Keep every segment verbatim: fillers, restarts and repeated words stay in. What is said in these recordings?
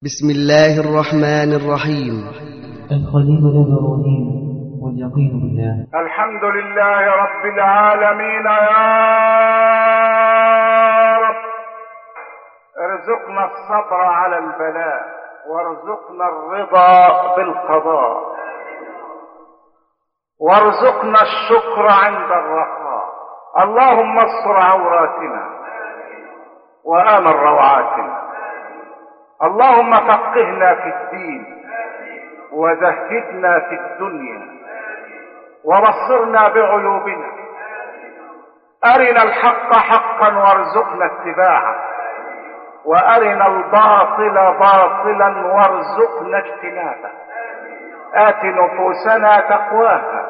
بسم الله الرحمن الرحيم. الخليل الإبراهيم واليقين بالله. الحمد لله رب العالمين. يا رب ارزقنا الصبر على البلاء وارزقنا الرضا بالقضاء وارزقنا الشكر عند الرخاء. اللهم استر عوراتنا وآمن روعاتنا. اللهم فقهنا في الدين وزهدنا في الدنيا وبصرنا بعيوبنا. أرنا الحق حقا وارزقنا اتباعه وأرنا الباطل باطلا وارزقنا اجتنابه. آت نفوسنا تقواها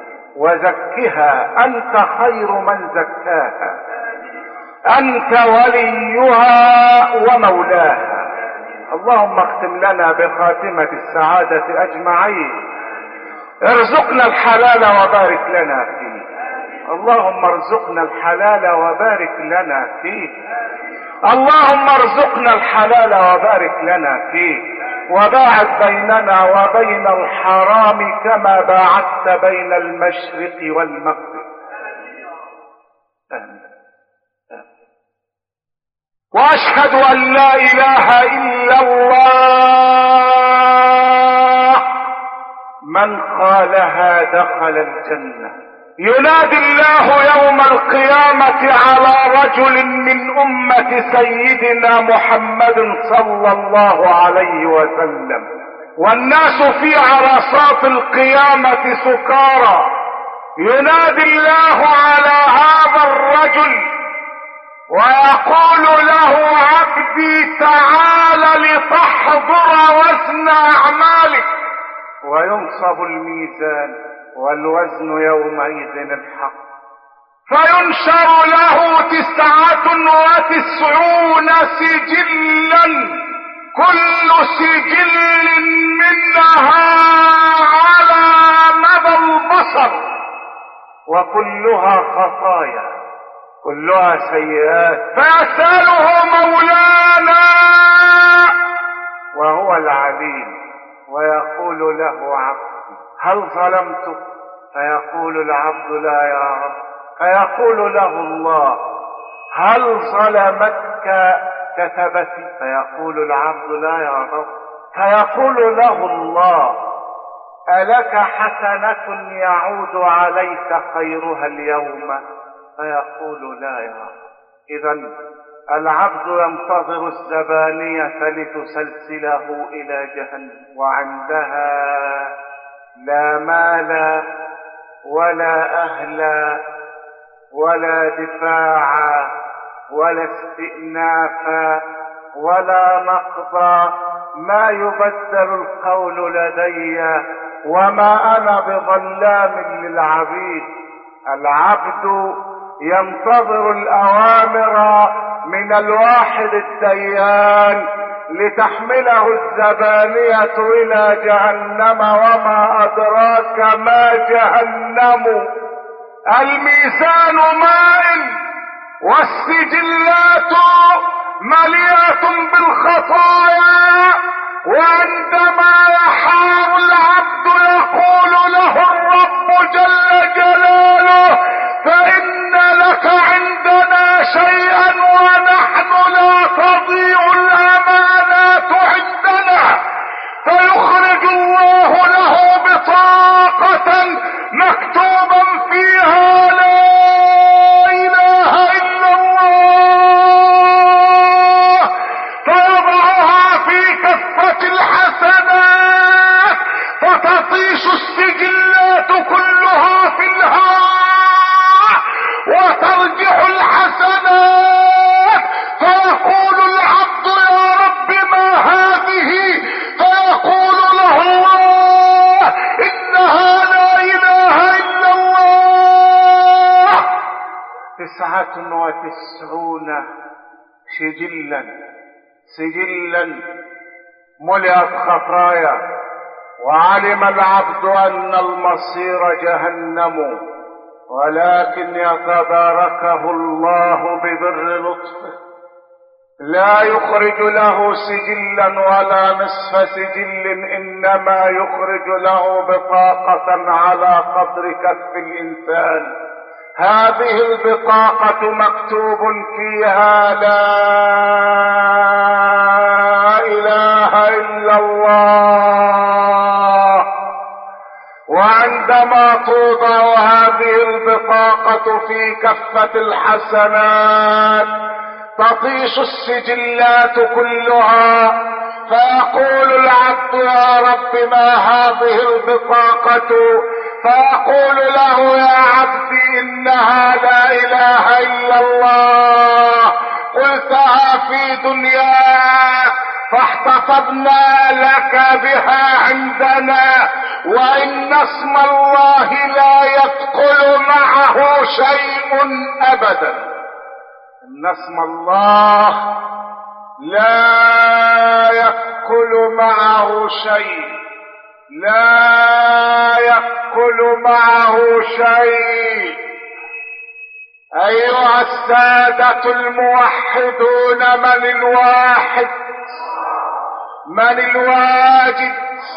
وزكها أنت خير من زكاها، أنت وليها ومولاها. اللهم اختم لنا بخاتمة السعادة أجمعين. ارزقنا الحلال وبارك لنا فيه. اللهم ارزقنا الحلال وبارك لنا فيه. اللهم ارزقنا الحلال وبارك لنا فيه، وباعد بيننا وبين الحرام كما باعدت بين المشرق والمغرب. آمين. واشهد ان لا اله الا الله من قالها دخل الجنة. ينادي الله يوم القيامة على رجل من أمة سيدنا محمد صلى الله عليه وسلم والناس في عرصات القيامة سكارى. ينادي الله على هذا الرجل ويقول له: عبدي تعال لتحضر وزن أعمالك. وينصب الميزان والوزن يومئذ الحق، فينشر له تسعة وتسعون سجلا، كل سجل منها على مدى البصر، وكلها خطايا كلها سيئات. فيسأله مولانا وهو العليم ويقول له: عبدي هل ظلمتك؟ فيقول العبد: لا يا رب. فيقول له الله: هل ظلمتك كتبتي؟ فيقول العبد: لا يا رب. فيقول له الله: ألك حسنة يعود عليك خيرها اليوم؟ فيقول: لا يا رب. إذن العبد ينتظر الزبانية لتسلسله إلى جهنم، وعندها لا مال ولا أهل ولا دفاع ولا استئناف ولا نقض. ما يبدل القول لدي وما أنا بظلام للعبيد. العبد ينتظر الأوامر من الواحد الديان لتحمله الزبانية إلى جهنم، وما أدراك ما جهنم. الميزان مائل والسجلات مليئة بالخطايا، وعندما يحار العبد يقول له الرب جل جلاله: فإن لك عندنا شيئا ونحن لا تضيع الأمانات عندنا. فيخرج الله له بطاقة مكتوبا فيها: لا إله إلا الله. فيضعها في كفة الحسنات فتطيش السجلات كلها في الهواء وترجع الحسنات. فيقول العبد: يا رب ما هذه؟ فيقول له الله: إنها لا إله إلا الله. تسعة وتسعون سجلا سجلا ملئت خطايا. وعلم العبد أن المصير جهنم، ولكن يتداركه الله ببر لطفه لا يخرج له سجلا ولا نصف سجل، انما يخرج له بطاقة على قدر كف الانسان. هذه البطاقة مكتوب فيها لا اله الا الله. وعندما توضع هذه البطاقة في كفة الحسنات تطيش السجلات كلها، فيقول العبد يا رب ما هذه البطاقة؟ فيقول له يا عبدي إنها لا إله إلا الله، قلتها في دنياك فاحتفظنا لك بها عندنا، وإن اسم الله لا يدخل معه شيء أبدا. إن اسم الله لا يدخل معه شيء، لا يدخل معه شيء. أيها السادة الموحدون، من الواحد؟ من الواجد؟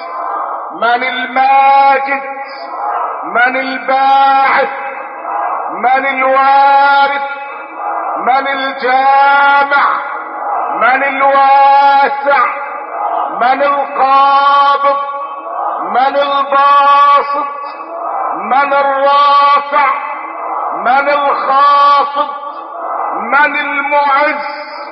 من الماجد؟ من الباعث؟ من الوارث؟ من الجامع؟ من الواسع؟ من القابض؟ من الباسط؟ من الرافع؟ من الخافض؟ من المعز؟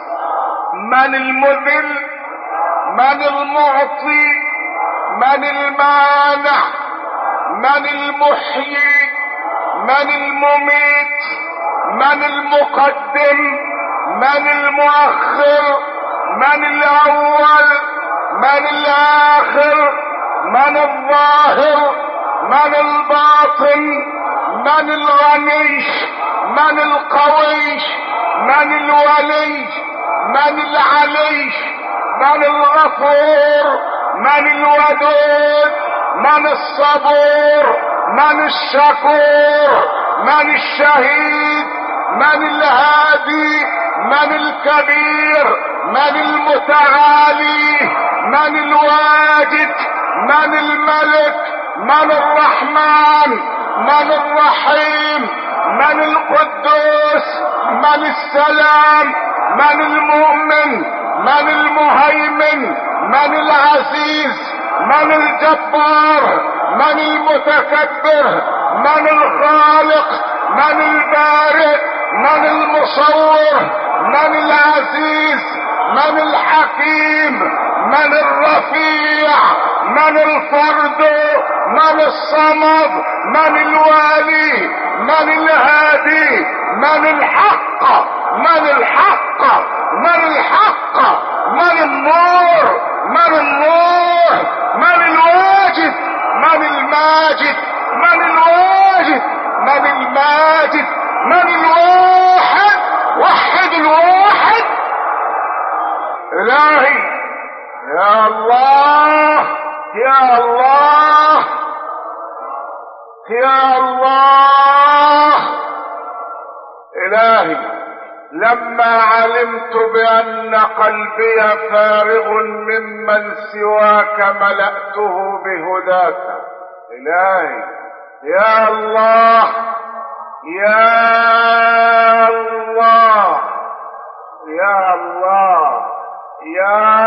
من المذل؟ من المعطي؟ من المانع؟ من المحيي؟ من المميت؟ من المقدم؟ من المؤخر؟ من الاول؟ من الاخر؟ من الظاهر؟ من الباطن؟ من الغني؟ من القوي؟ من الولي؟ من العلي؟ من الغفور؟ من الودود؟ من الصبور؟ من الشكور؟ من الشهيد؟ من الهادي؟ من الكبير؟ من المتعالي؟ من الواجد؟ من الملك؟ من الرحمن؟ من الرحيم؟ من القدوس؟ من السلام؟ من المؤمن؟ من المهيمن؟ من العزيز؟ من الجبار؟ من المتكبر؟ من الخالق؟ من البارئ؟ من المصور؟ من العزيز؟ من الحكيم؟ من الرفيع؟ من الفرد؟ من الصمد؟ من الوالي؟ من الهادي؟ من الحق؟ من الحق؟ من الحق؟ من النور؟ من النور؟ من الواجد؟ من الماجد؟ من الواجد؟ من الماجد؟ من الواحد؟ وحد الواحد. إلهي يا الله يا الله يا الله. إلهي لما علمت بأن قلبي فارغ ممن سواك ملأته بهداك. إلهي يا الله يا الله يا الله يا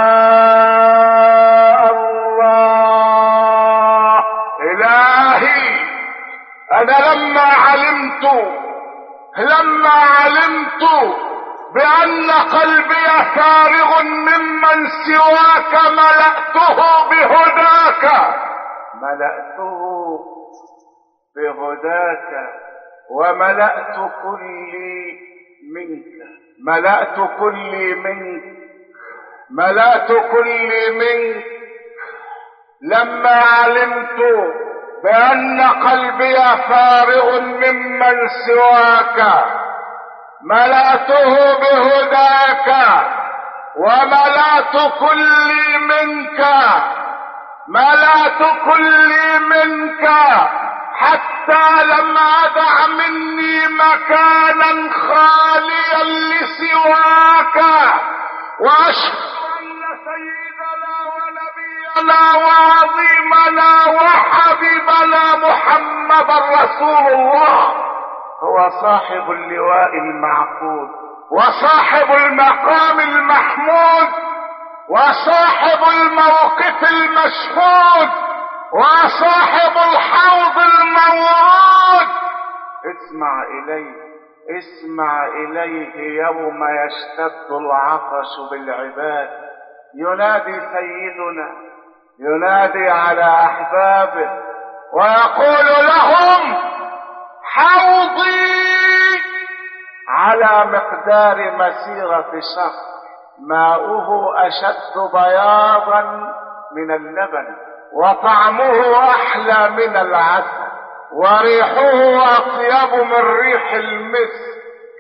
الله. إلهي أنا لما علمت لما علمت بأن قلبي فارغ ممن سواك ملأته بهداك ملأته بهداك وملأت كلي منك ملأت كلي منك ملأت كلي منك. لما علمت بأن قلبي فارغ ممن سواك ملأته بهداك وملأت كلي منك ملأت كلي منك حتى لم أدع مني مكانا خاليا لسواك وأشهد أن سيدنا ونبينا وعظيمنا وحبيبنا محمد رسول الله هو صاحب اللواء المعقود وصاحب المقام المحمود وصاحب الموقف المشهود وصاحب الحوض المورود. اسمع إليه اسمع إليه يوم يشتد العطش بالعباد، ينادي سيدنا، ينادي على أحبابه ويقول لهم: حوضي على مقدار مسيرة شهر، ماؤه أشد بياضا من اللبن، وطعمه أحلى من العسل، وريحه أطيب من ريح المسك،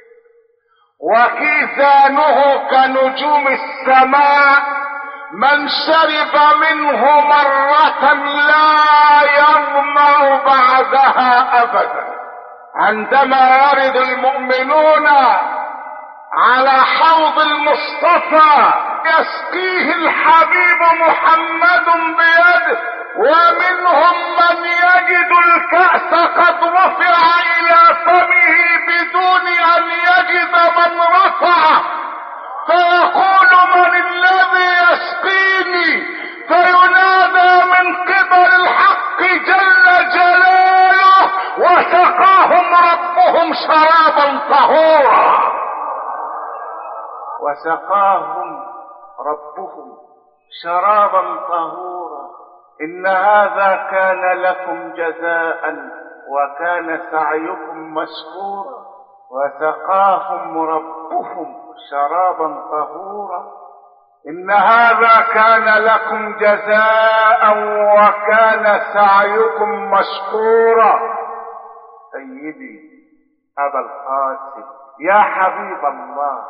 وكيزانه كنجوم السماء، من شرب منه مرة لا يظمأ بعدها أبدا. عندما يرد المؤمنون على حوض المصطفى يسقيه الحبيب محمد بيده، ومنهم من يجد الكأس قد رفع إلى فمه بدون أن يجد من رفعه، فيقول: من الذي يسقيني؟ فينادى من قبل الحق جل جلاله: وسقاهم ربهم شرابا طهورا. وسقاهم ربهم شرابا طهورا. إن هذا كان لكم جزاء وكان سعيكم مشكورا. وسقاهم ربهم شرابا طهورا. إن هذا كان لكم جزاء وكان سعيكم مشكورا. سيدي أبا القاسم، يا حبيب الله،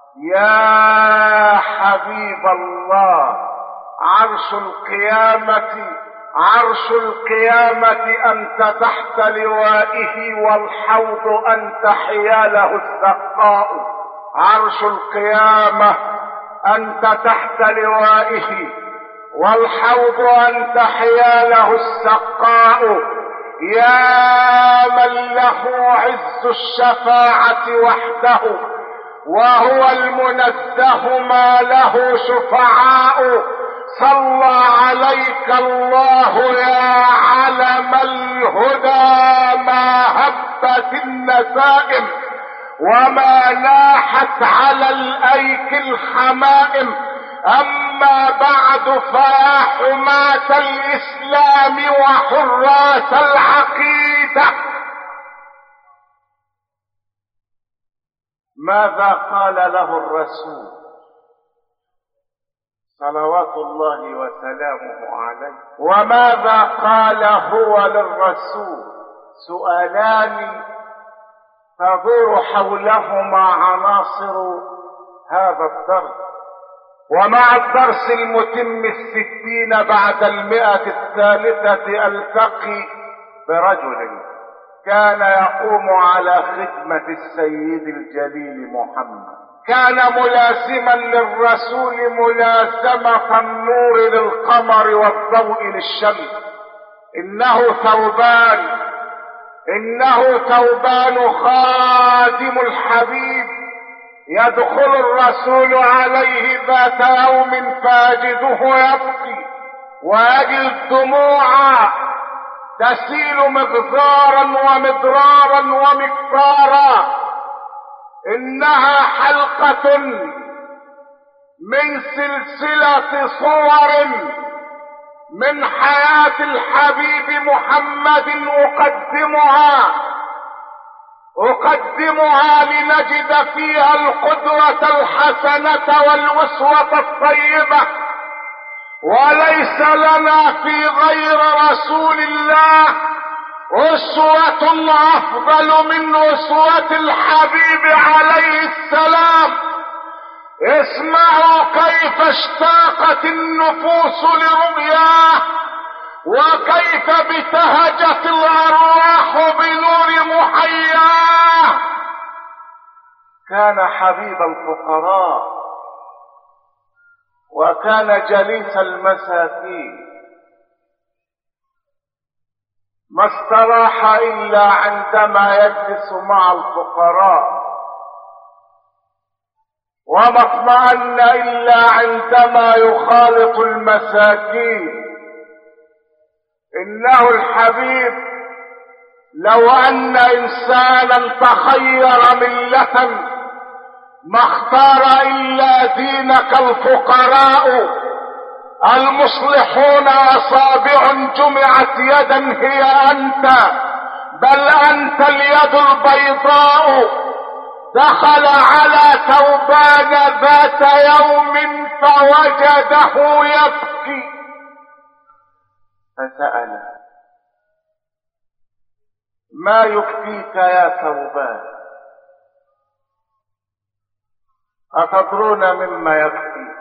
يا حبيب الله، عرش القيامة عرش القيامة أنت تحت لوائه، والحوض أنت حياله السقاء. عرش القيامة أنت تحت لوائه، والحوض أنت حياله السقاء. يا من له عز الشفاعة وحده، وهو المنزه ما له شفعاء. صلى عليك الله يا علم الهدى، ما هبت النسائم وما ناحت على الأيك الحمائم. أما بعد، فيا حماة الإسلام وحراس العقيدة، ماذا قال له الرسول صلوات الله وسلامه عليه؟ وماذا قال هو للرسول؟ سؤالان تدور حولهما عناصر هذا الدرس. ومع الدرس المتم الستين بعد المئة الثالثة ألتقي برجل كان يقوم على خدمة السيد الجليل محمد، كان ملازما للرسول ملازمة النور للقمر والضوء للشمس. إنه ثوبان إنه ثوبان خادم الحبيب. يدخل الرسول عليه ذات يوم فيجده يبكي، ويجد دموعا تسيل مغزارا ومدرارا ومكتارا. إنها حلقة من سلسلة صور من حياة الحبيب محمد أقدمها أقدمها لنجد فيها القدوة الحسنة والأسوة الطيبة. وليس لنا في غير رسول الله أسوة أفضل من أسوة الحبيب عليه السلام. اسمعوا كيف اشتاقت النفوس لرؤياه، وكيف ابتهجت الأرواح بنور محياه. كان حبيب الفقراء، وكان جليس المساكين، ما استراح إلا عندما يجلس مع الفقراء، وما اطمأن إلا عندما يخالط المساكين. إنه الحبيب لو أن إنسانا تخير ملة ما اختار إلا دينك الفقراء المصلحون، أصابع جمعت يدا هي أنت، بل أنت اليد البيضاء. دخل على ثوبان ذات يوم فوجده يبكي فسأله: ما يبكيك يا ثوبان؟ أتدرون مما يبكي؟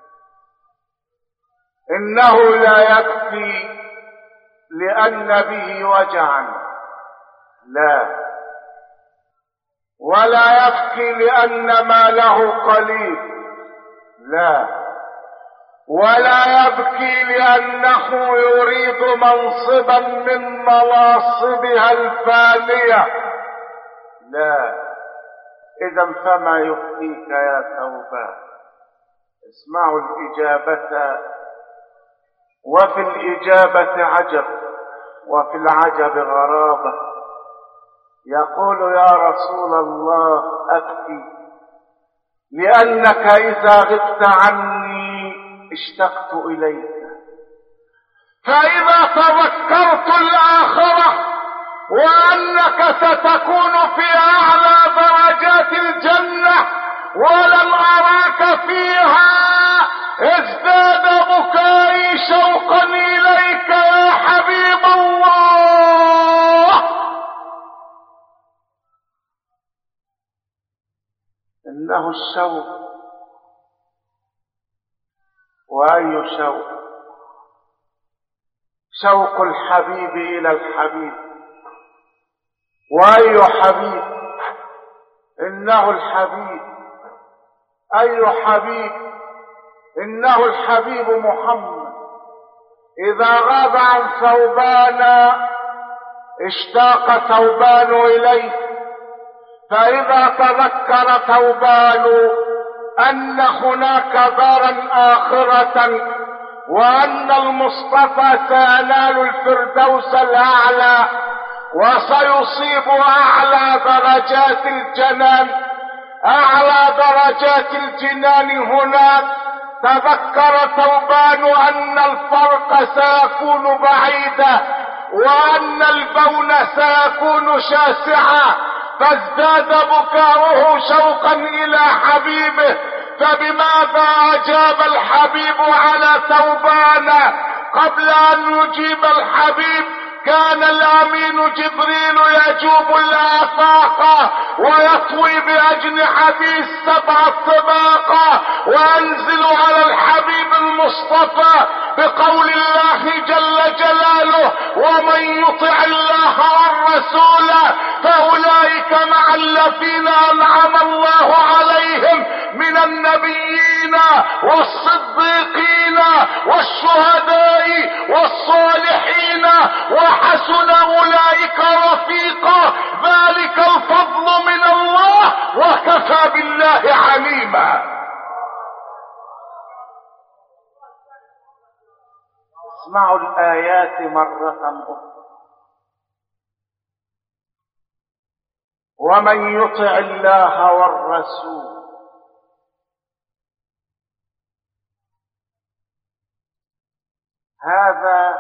إنه لا يبكي لأن به وجعا، لا، ولا يبكي لأن ماله قليل، لا، ولا يبكي لأنه يريد منصبا من مناصبها الفانية، لا. إذا فما يبكيك يا ثوبان؟ اسمعوا الإجابة، وفي الإجابة عجب، وفي العجب غرابة. يقول: يا رسول الله أبكي لأنك إذا غبت عني اشتقت إليك، فإذا تذكرت الآخرة وأنك ستكون في أعلى درجات الجنة ولن أراك فيها ازداد بكائي شوقا إليك يا حبيب الله. إنه الشوق، وأي شوق؟ شوق الحبيب إلى الحبيب. وأي حبيب؟ إنه الحبيب. أي حبيب؟ إنه الحبيب محمد. إذا غاب عن ثوبان اشتاق ثوبان إليه، فإذا تذكر ثوبان أن هناك دارا آخرة وأن المصطفى سينال الفردوس الأعلى وسيصيب أعلى درجات الجنان، أعلى درجات الجنان هناك، تذكر ثوبان أن الفرق سيكون بعيدا وأن البون سيكون شاسعا، فازداد بكاؤه شوقا إلى حبيبه. فبماذا أجاب الحبيب على ثوبان؟ قبل أن يجيب الحبيب كان الأمين جبريل يجوب الآفاق ويطوي بأجنحته السبع الطباق وينزل على الحبيب المصطفى بقول الله جل جلاله: ومن يطع الله والرسول فأولئك مع الذين أنعم الله عليهم من النبيين والصديقين والشهداء والصالحين وحسن أولئك رفيقا، ذلك الفضل من الله وكفى بالله عليما. اسمعوا الآيات مرة أخرى: ومن يطع الله والرسول. هذا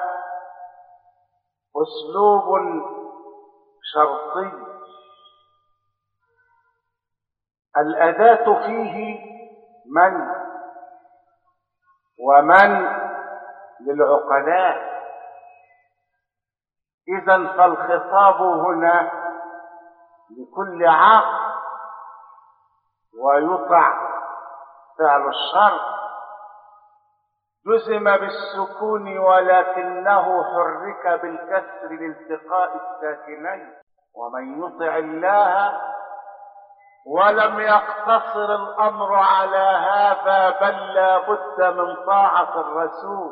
أسلوب شرطي، الأداة فيه من، ومن للعقلاء. إذن فالخطاب هنا لكل عاقل، ويطع فعل الشرط جزم بالسكون ولكنه حرك بالكسر لالتقاء الساكنين. ومن يطع الله ولم يقتصر الامر على هذا، بل لا بد من طاعة الرسول.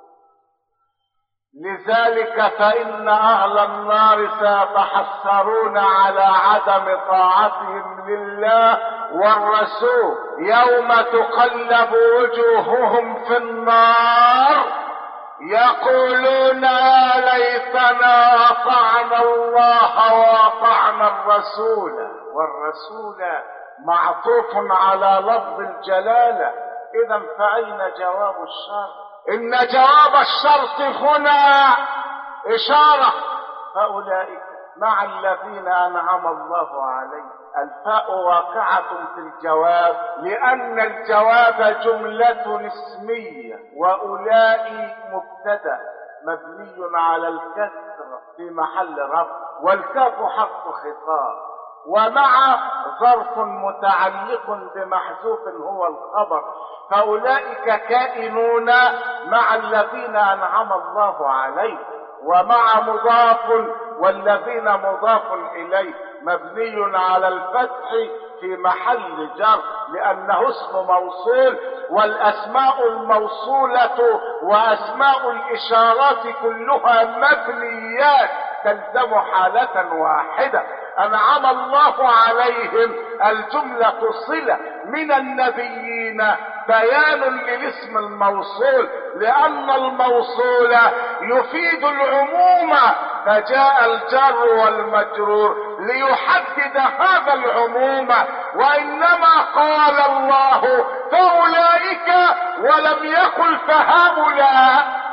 لذلك فإن أهل النار سيتحسرون على عدم طاعتهم لله والرسول يوم تقلب وجوههم في النار، يقولون يا ليتنا أطعنا الله وأطعنا الرسول. والرسول معطوف على لفظ الجلالة، إذا فأين جواب الشرط؟ إن جواب الشرط هنا إشارة، فأولئك مع الذين أنعم الله عليهم. الفاء واقعة في الجواب لأن الجواب جملة اسمية، وأولئك مبتدأ مبني على الكسر في محل رفع، والكاف حرف خطاب، ومع ظرف متعلق بمحذوف هو الخبر. فأولئك كائنون مع الذين أنعم الله عليهم، ومع مضاف والذين مضاف إليه مبني على الفتح في محل جر لأنه اسم موصول، والأسماء الموصولة وأسماء الإشارات كلها مبنيات تلزم حالة واحدة. أنعم الله عليهم الجملة صلة من النبيين بيان للاسم الموصول، لأن الموصول يفيد العموم، فجاء الجر والمجرور ليحدد هذا العموم. وإنما قال الله فأولئك ولم يقل فهؤلاء،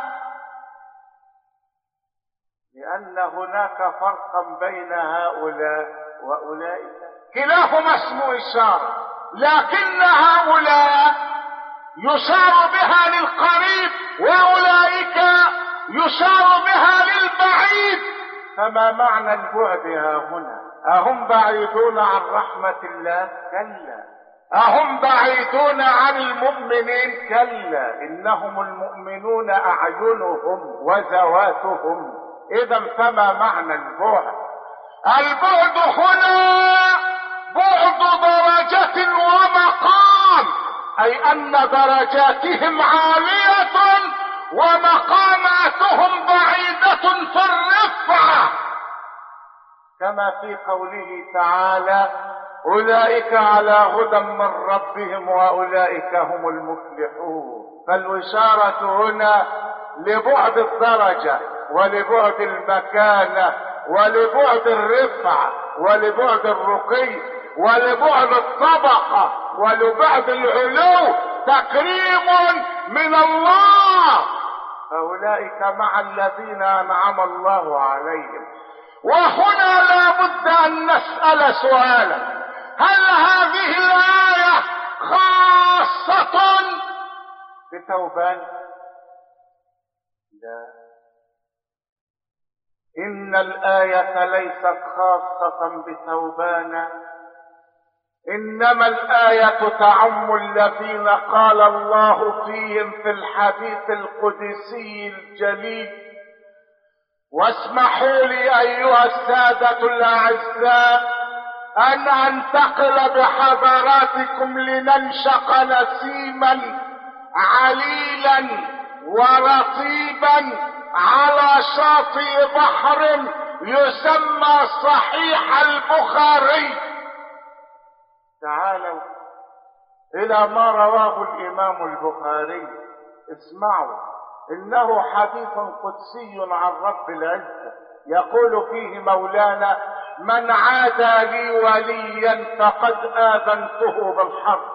لأن هناك فرقا بين هؤلاء وأولئك، كلاهما اسم إشارة، لكن هؤلاء يشار بها للقريب وأولئك يشار بها للبعيد. فما معنى البعد ها هنا؟ أهم بعيدون عن رحمة الله؟ كلا. أهم بعيدون عن المؤمنين؟ كلا، إنهم المؤمنون أعينهم وذواتهم. إذا فما معنى البعد؟ البعد هنا بعد درجة ومقام، أي أن درجاتهم عالية ومقاماتهم بعيدة في الرفعة، كما في قوله تعالى أولئك على هدى من ربهم وأولئك هم المفلحون. فالإشارة هنا لبعد الدرجة ولبعد المكانة ولبعد الرفعة ولبعد الرقي ولبعد الطبقة ولبعد العلو، تكريم من الله. فأولئك مع الذين أنعم الله عليهم. وهنا لا بد أن نسأل سؤالا: هل هذه الآية خاصة بتوبان؟ لا، إن الآية ليست خاصة بتوبان، إنما الآية تعم الذين قال الله فيهم في الحديث القدسي الجليل. واسمحوا لي أيها السادة الأعزاء أن أنتقل بحضراتكم لننشق نسيما عليلا ورطيبا على شاطئ بحر يسمى صحيح البخاري. تعالوا إلى ما رواه الإمام البخاري، اسمعوا، إنه حديث قدسي عن رب العزة، يقول فيه مولانا: من عادى لي وليا فقد آذنته بالحرب.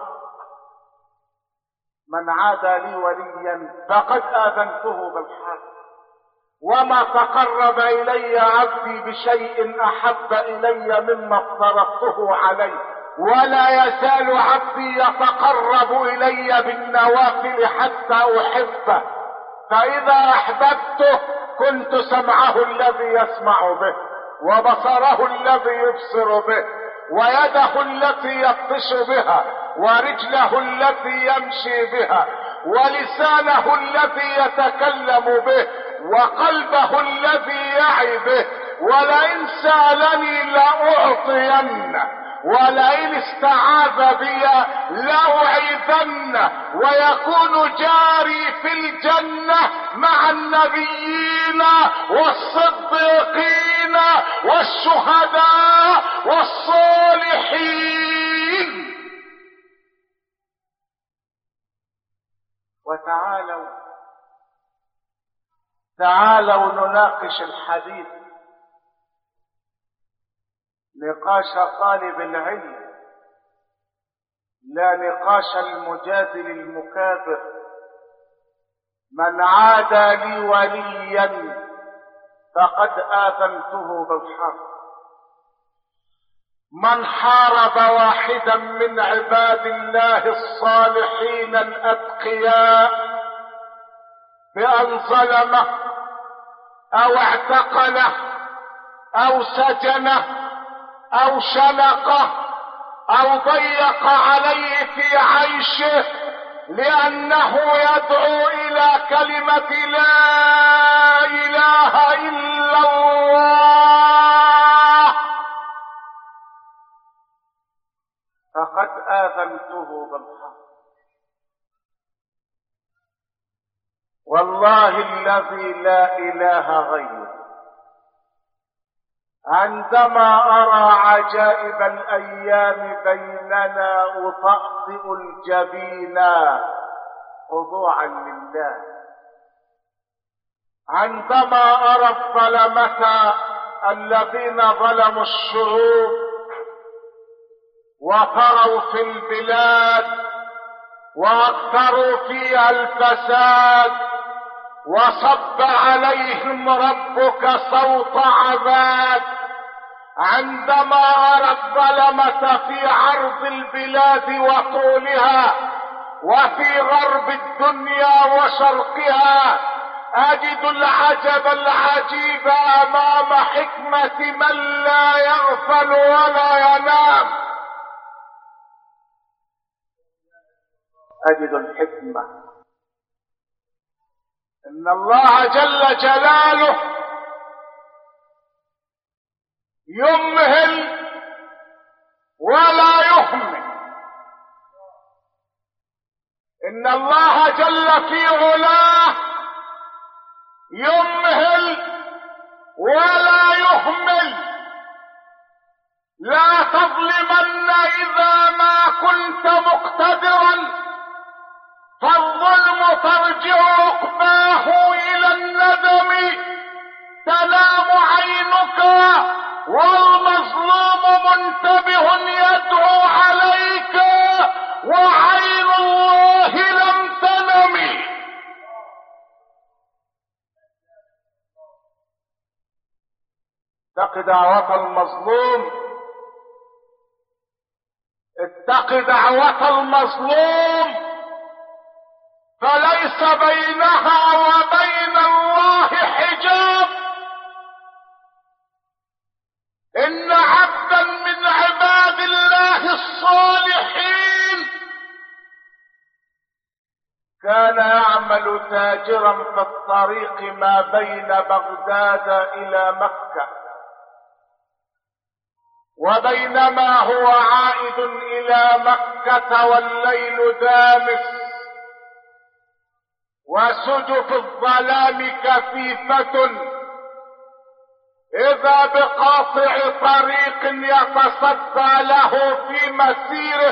من عادى لي وليا فقد آذنته بالحرب، وما تقرب إلي عبدي بشيء أحب إلي مما افترضته عليه، ولا يزال عبدي يتقرب إلي بالنوافل حتى أحبه، فإذا أحببته كنت سمعه الذي يسمع به، وبصره الذي يبصر به، ويده التي يبطش بها، ورجله التي يمشي بها، ولسانه الذي يتكلم به، وقلبه الذي يعي به، ولئن سألني لأعطينه، ولئن استعاذ بي لأعيذن، ويكون جاري في الجنة مع النبيين والصديقين والشهداء والصالحين. وتعالوا تعالوا نناقش الحديث نقاش طالب العلم، لا نقاش المجادل المكابر. من عادى لي وليا فقد آذنته بالحرب. من حارب واحدا من عباد الله الصالحين الأتقياء بأن ظلمه أو اعتقله أو سجنه أو شنقه أو ضيق عليه في عيشه لأنه يدعو إلى كلمة لا إله إلا الله، فقد آذنته بالحق. والله الذي لا إله غيره، عندما أرى عجائب الأيام بيننا أطأطئ الجبين خضوعا لله. عندما أرى الظلمة الذين ظلموا الشعوب وطروا في البلاد وأكثروا فيها الفساد وصب عليهم ربك صوت عذاب، عندما أرى الظلمة في عرض البلاد وطولها وفي غرب الدنيا وشرقها، أجد العجب العجيب أمام حكمة من لا يغفل ولا ينام. أجد الحكمة إن الله جل جلاله يمهل ولا يهمل. إن الله جل في علاه يمهل ولا يهمل. لا تظلمن إذا ما كنت مقتدرا، فالظلم ترجع عقباه إلى الندم. تنام عينك والمظلوم منتبه يدعو عليك، وعين الله لم تنم. اتق دعوة المظلوم، اتق دعوة المظلوم، فليس بينها وبين الله حجاب. إن عبدا من عباد الله الصالحين كان يعمل تاجرا في الطريق ما بين بغداد إلى مكة، وبينما هو عائد إلى مكة والليل دامس وسجف الظلام كثيفة، إذا بقاطع طريق يتصدى له في مسيره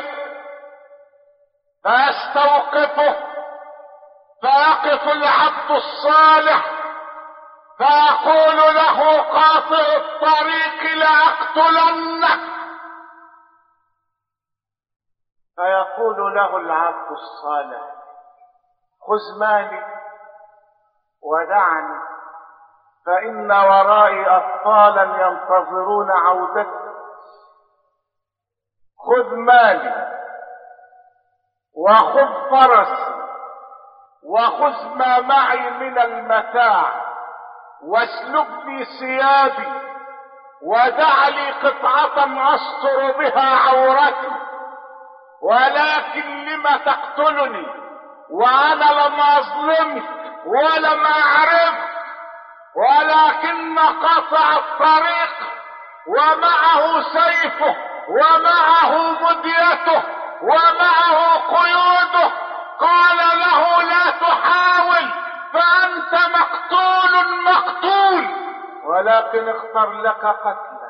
فيستوقفه، فيقف العبد الصالح فيقول له قاطع الطريق لأقتلنك، فيقول له العبد الصالح خذ مالي ودعني، فإن ورائي أطفالا ينتظرون عودتي. خذ مالي وخذ فرسي وخذ ما معي من المتاع واسلب لي ثيابي ودع لي قطعة أستر بها عورتي، ولكن لم تقتلني وأنا لم أظلمك ولم أعرفك، ولكن قطع الطريق ومعه سيفه ومعه مديته ومعه قيوده. قال له لا تحاول فأنت مقتول مقتول، ولكن اختر لك قتلا،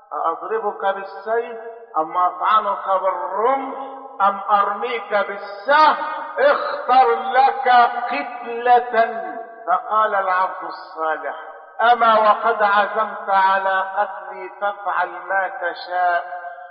أضربك بالسيف أم أطعنك بالرمح أم أرميك بالسهم؟ اختر لك قتلة. فقال العبد الصالح أما وقد عزمت على قتلي فافعل ما تشاء،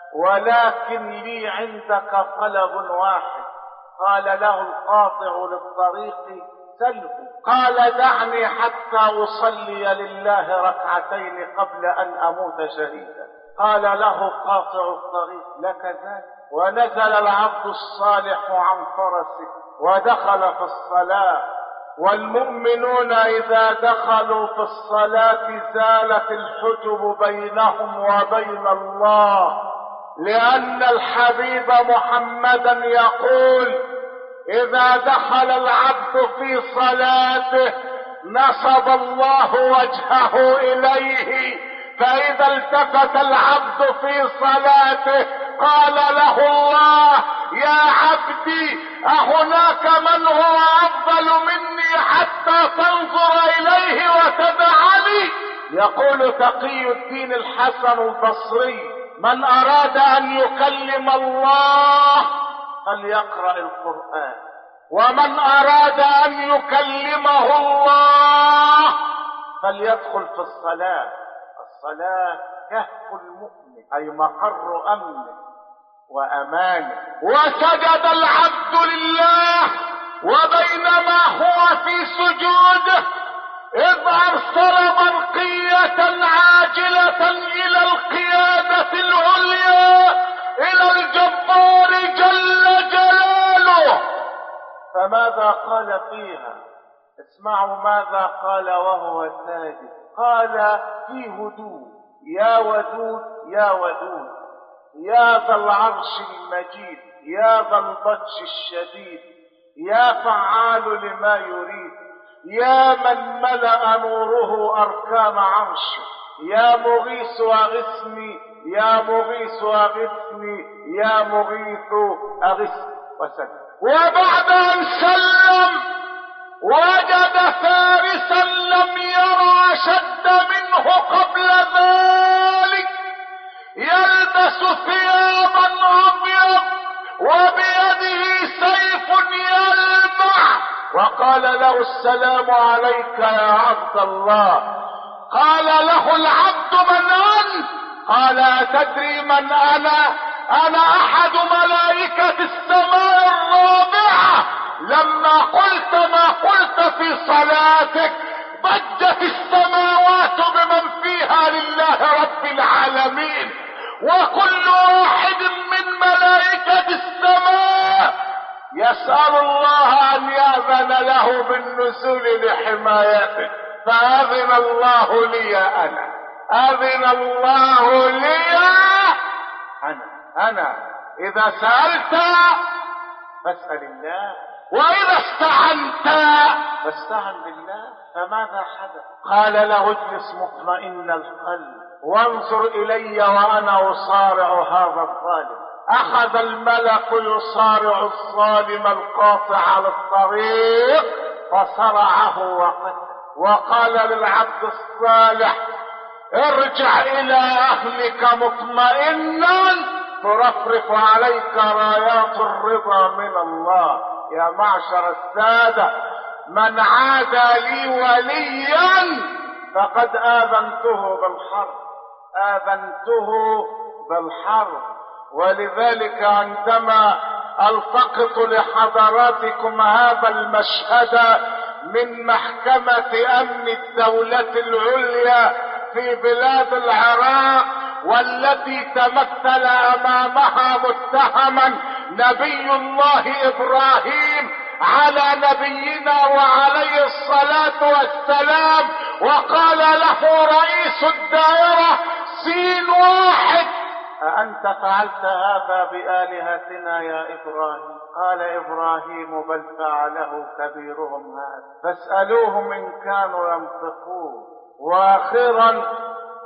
ولكن لي عندك طلب واحد. قال له القاطع للطريق سله. قال دعني حتى أصلي لله ركعتين قبل أن أموت شهيدا. قال له قاطع الطريق لك ذلك. ونزل العبد الصالح عن فرسه ودخل في الصلاة. والمؤمنون إذا دخلوا في الصلاة زالت الحجب بينهم وبين الله، لأن الحبيب محمدا يقول إذا دخل العبد في صلاته نصب الله وجهه إليه، فإذا التفت العبد في صلاته قال له الله يا عبدي أهناك من هو أفضل مني حتى تنظر إليه وتدعني؟ يقول تقي الدين الحسن البصري من أراد أن يكلم الله فليقرأ القرآن، ومن أراد أن يكلمه الله فليدخل في الصلاة. الصلاة كهف المؤمن أي مقر أمنه وأمانه. وسجد العبد لله، وبينما هو في سجوده إذ أرسل برقية عاجلة إلى القيادة العليا إلى الجبار جل جلاله. فماذا قال فيها؟ اسمعوا ماذا قال وهو ساجد. قال في هدوء يا ودود يا ودود يا ذا العرش المجيد يا ذا البطش الشديد يا فعال لما يريد يا من ملأ نوره أركان عرشه يا مغيث أغثني يا مغيث أغثني يا مغيث أغثني وسلم. وبعد أن سلم وجد فارسا لم يرى أشد منه قبل ذلك يلبس ثيابا أبيض وبيده سيف يلمع، وقال له السلام عليك يا عبد الله. قال له العبد من أنت؟ قال أتدري من أنا؟ أنا أحد ملائكة السماء الرابعة. لما قلت ما قلت في صلاتك ضجت السماوات بمن فيها لله رب العالمين، وكل واحد من ملائكة السماء يسأل الله أن يأذن له بالنزول لحمايته، فأذن الله لي أنا أذن الله لي أنا أنا إذا سألت فاسأل الله، وإذا استعنت فاستعن بالله. فماذا حدث؟ قال له اجلس مطمئن القلب وانظر إلي وأنا أصارع هذا الظالم. أخذ الملك يصارع الظالم القاطع على الطريق فصرعه وقتل. وقال للعبد الصالح ارجع إلى أهلك مطمئنا ترفرف عليك رايات الرضا من الله. يا معشر السادة من عاد لي وليا فقد آذنته بالحرب آذنته بالحرب. ولذلك عندما التقط لحضراتكم هذا المشهد من محكمة أمن الدولة العليا في بلاد العراق، والتي تمثل أمامها متهما نبي الله إبراهيم على نبينا وعليه الصلاة والسلام، وقال له رئيس الدائرة سين واحد أأنت فعلت هذا بآلهتنا يا إبراهيم؟ قال إبراهيم بل فعله كبيرهم هذا فاسألوهم إن كانوا ينطقون. وآخرا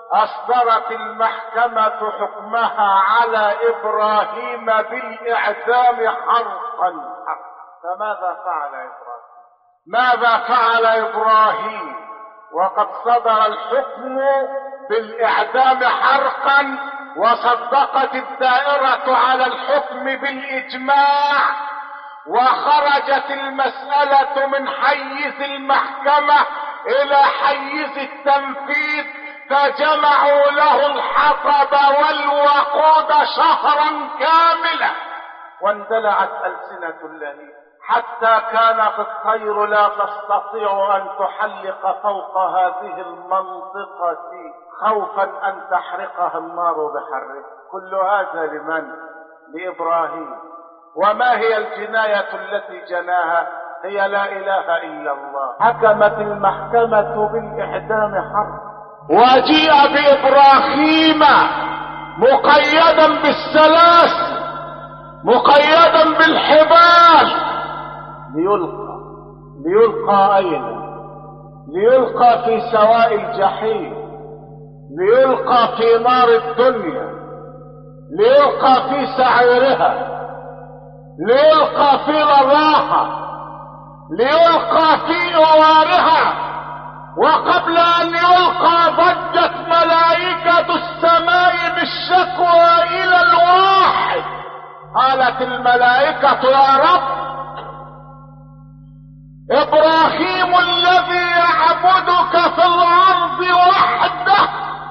أصدرت المحكمة حكمها على إبراهيم بالإعدام حرقا حرقا. فماذا فعل إبراهيم؟ ماذا فعل إبراهيم وقد صدر الحكم بالإعدام حرقا وصدقت الدائرة على الحكم بالإجماع وخرجت المسألة من حيز المحكمة إلى حيز التنفيذ، فجمعوا له الحطب والوقود شهرا كاملا واندلعت ألسنة اللهيب حتى كانت الطير لا تستطيع أن تحلق فوق هذه المنطقة خوفا أن تحرقها النار بحره. كل هذا لمن؟ لإبراهيم. وما هي الجناية التي جناها؟ هي لا إله إلا الله. حكمت المحكمة بالإعدام حرب، وجيء بإبراهيم مقيدا بالسلاسل مقيدا بالحبال ليلقى. ليلقى أين؟ ليلقى في سواء الجحيم، ليلقى في نار الدنيا، ليلقى في سعيرها، ليلقى في لظاها، ليلقى في أوارها. وقبل أن يلقى ضجت ملائكة السماء بالشكوى إلى الواحد. قالت الملائكة يا رب، إبراهيم الذي يعبدك في الأرض وحده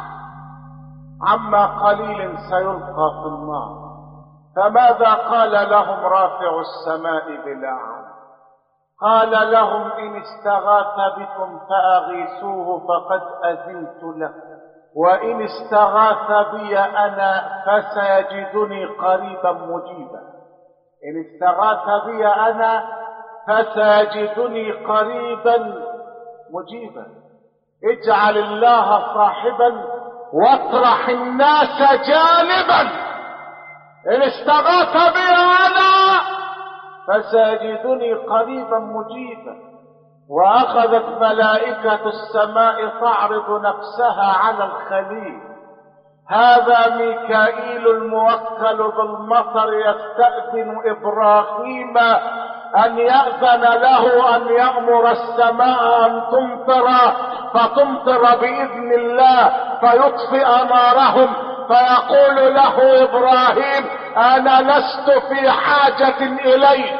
عما قليل سيلقى في النار. فماذا قال لهم رافع السماء بالأعلى؟ قال لهم إن استغاث بكم فأغيثوه فقد أذنت له، وإن استغاث بي أنا فسيجدني قريبا مجيبا. إن استغاث بي أنا فسيجدني قريبا مجيبا. اجعل الله صاحبا واطرح الناس جانبا. إن استغاث بي أنا فسيجدني قريبا مجيبا. وأخذت ملائكة السماء تعرض نفسها على الخليل. هذا ميكائيل الموكل بالمطر يستأذن إبراهيم أن يأذن له أن يأمر السماء أن تمطر، فتمطر بإذن الله فيطفئ نارهم. فيقول له إبراهيم أنا لست في حاجة إليه.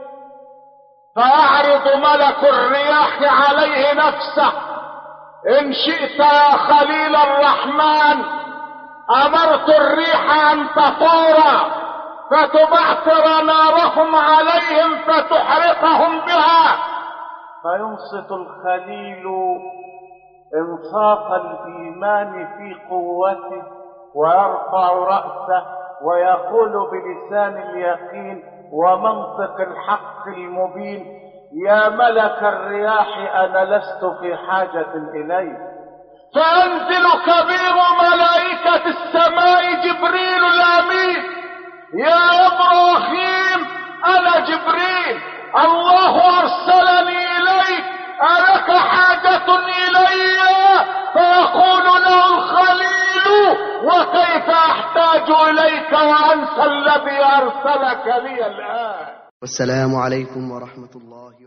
فيعرض ملك الرياح عليه نفسه. إن شئت يا خليل الرحمن أمرت الريح أن تطور فتبعثر نارهم عليهم فتحرقهم بها. فينصت الخليل انصاف الإيمان في قوته ويرفع رأسه ويقول بلسان اليقين ومنطق الحق المبين يا ملك الرياح أنا لست في حاجة إليه. فينزل كبير ملائكة السماء جبريل الأمين يا إبراهيم أنا جبريل الله أرسلني إليك ألك حاجة إلي؟ فيقول له الخليل وكيف أحتاج إليك وأنت الذي أرسلك لي الآن. والسلام عليكم ورحمة الله.